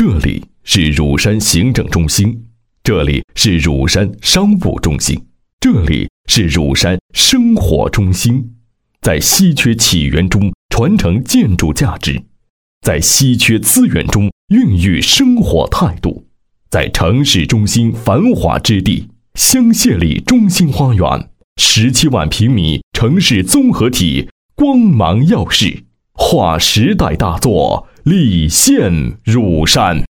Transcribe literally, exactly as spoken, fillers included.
这里是乳山行政中心，这里是乳山商务中心，这里是乳山生活中心。在稀缺起源中传承建筑价值，在稀缺资源中孕育生活态度，在城市中心繁华之地，香榭里中心花园，十七万平米城市综合体，光芒耀世，划时代大作，立现乳山。